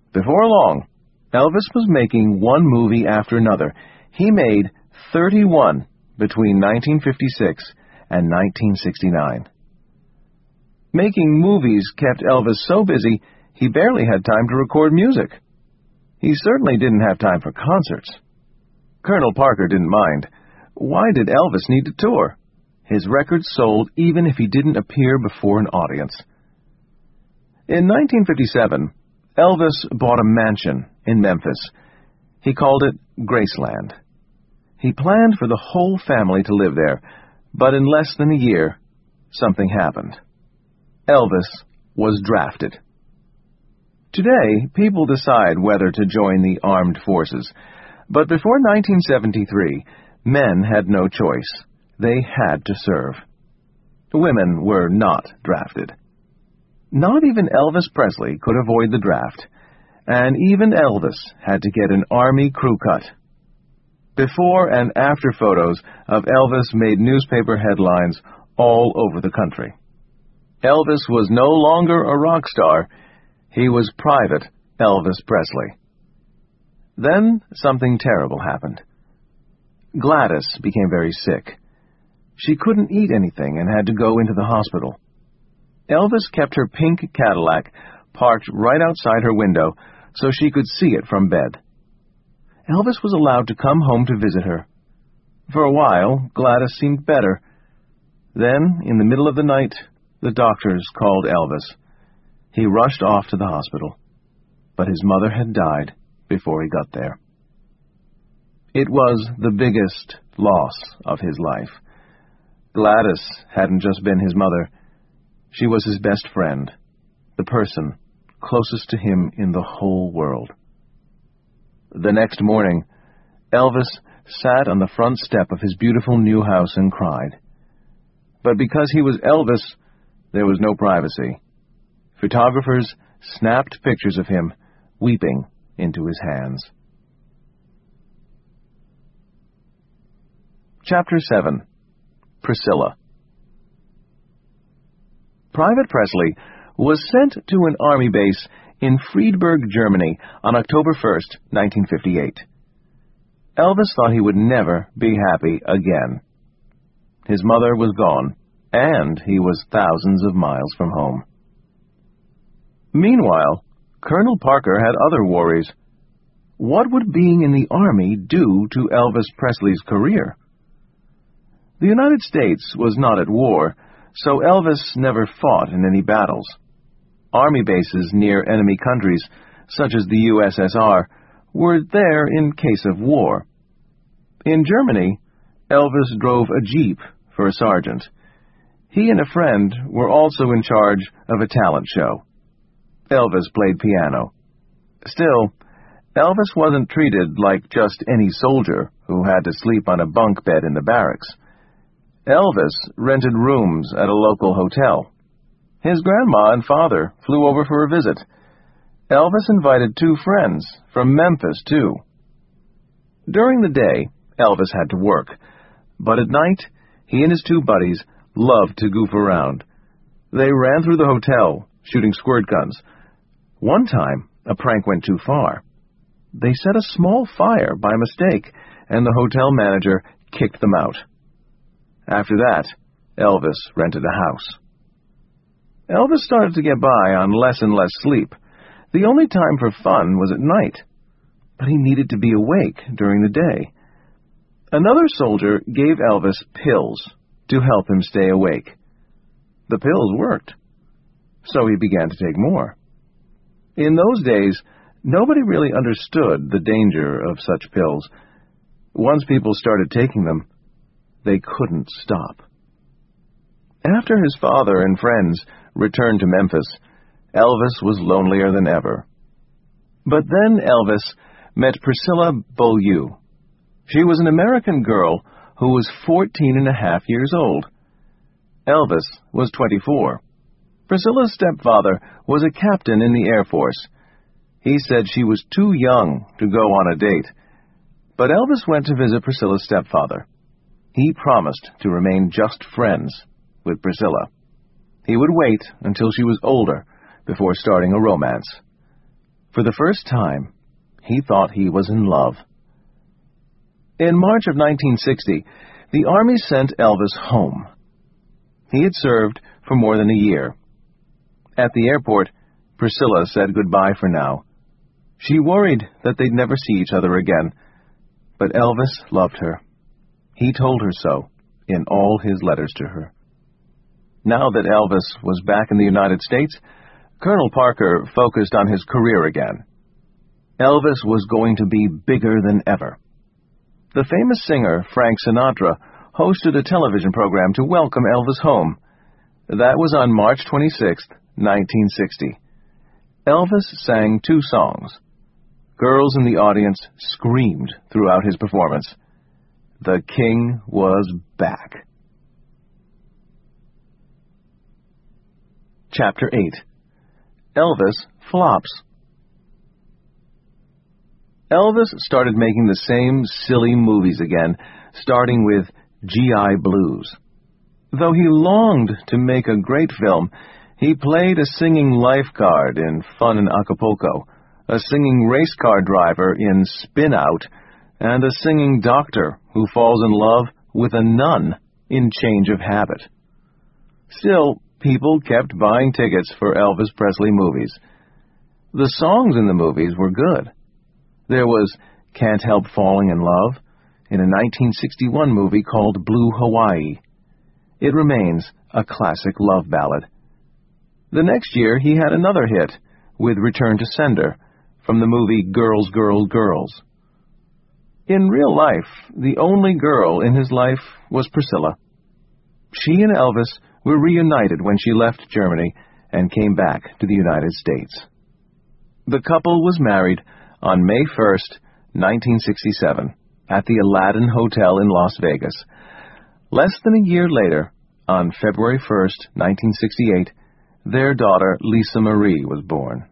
Before long, Elvis was making one movie after another. He made 31 between 1956 and 1969. Making movies kept Elvis so busy, he barely had time to record music. He certainly didn't have time for concerts. Colonel Parker didn't mind. Why did Elvis need to tour? His records sold even if he didn't appear before an audience. In 1957, Elvis bought a mansion in Memphis. He called it Graceland. He planned for the whole family to live there, but in less than a year, something happened. Elvis was drafted. Today, people decide whether to join the armed forces, but before 1973, men had no choice. They had to serve. Women were not drafted. Not even Elvis Presley could avoid the draft, and even Elvis had to get an Army crew cut. Before and after photos of Elvis made newspaper headlines all over the country. Elvis was no longer a rock star. He was Private Elvis Presley. Then something terrible happened. Gladys became very sick. She couldn't eat anything and had to go into the hospital. Elvis kept her pink Cadillac parked right outside her window so she could see it from bed. Elvis was allowed to come home to visit her. For a while, Gladys seemed better. Then, in the middle of the night, the doctors called Elvis. He rushed off to the hospital, but his mother had died before he got there. It was the biggest loss of his life. Gladys hadn't just been his mother. She was his best friend, the person closest to him in the whole world. The next morning, Elvis sat on the front step of his beautiful new house and cried. But because he was Elvis, there was no privacy. Photographers snapped pictures of him weeping into his hands. Chapter 7. Priscilla. Private Presley was sent to an army base in Friedberg, Germany on October 1st, 1958. Elvis thought he would never be happy again. His mother was gone, and he was thousands of miles from home. Meanwhile, Colonel Parker had other worries. What would being in the Army do to Elvis Presley's career? The United States was not at war, so Elvis never fought in any battles. Army bases near enemy countries, such as the USSR, were there in case of war. In Germany, Elvis drove a Jeep for a sergeant. He and a friend were also in charge of a talent show. Elvis played piano. Still, Elvis wasn't treated like just any soldier who had to sleep on a bunk bed in the barracks. Elvis rented rooms at a local hotel. His grandma and father flew over for a visit. Elvis invited 2 friends from Memphis, too. During the day, Elvis had to work, but at night, he and his 2 buddies loved to goof around. They ran through the hotel, shooting squirt guns. One time, a prank went too far. They set a small fire by mistake, and the hotel manager kicked them out. After that, Elvis rented a house. Elvis started to get by on less and less sleep. The only time for fun was at night, but he needed to be awake during the day. Another soldier gave Elvis pills to help him stay awake. The pills worked, so he began to take more. In those days, nobody really understood the danger of such pills. Once people started taking them, they couldn't stop. After his father and friends returned to Memphis, Elvis was lonelier than ever. But then Elvis met Priscilla Beaulieu. She was an American girl who was 14.5 years old. Elvis was 24. Priscilla's stepfather was a captain in the Air Force. He said she was too young to go on a date. But Elvis went to visit Priscilla's stepfather. He promised to remain just friends with Priscilla. He would wait until she was older before starting a romance. For the first time, he thought he was in love. In March of 1960, the Army sent Elvis home. He had served for more than a year. At the airport, Priscilla said goodbye for now. She worried that they'd never see each other again, but Elvis loved her. He told her so in all his letters to her. Now that Elvis was back in the United States, Colonel Parker focused on his career again. Elvis was going to be bigger than ever. The famous singer Frank Sinatra hosted a television program to welcome Elvis home. That was on March 26, 1960. Elvis sang 2 songs. Girls in the audience screamed throughout his performance. The king was back. Chapter 8. Elvis Flops. Elvis started making the same silly movies again, starting with G.I. Blues. Though he longed to make a great film, he played a singing lifeguard in Fun in Acapulco, a singing race car driver in Spin Out, and a singing doctor who falls in love with a nun in Change of Habit. Still, people kept buying tickets for Elvis Presley movies. The songs in the movies were good. There was Can't Help Falling in Love in a 1961 movie called Blue Hawaii. It remains a classic love ballad. The next year he had another hit with Return to Sender from the movie Girls, Girls, Girls. In real life, the only girl in his life was Priscilla. She and Elvis were reunited when she left Germany and came back to the United States. The couple was married on May 1st, 1967, at the Aladdin Hotel in Las Vegas. Less than a year later, on February 1st, 1968, their daughter Lisa Marie was born.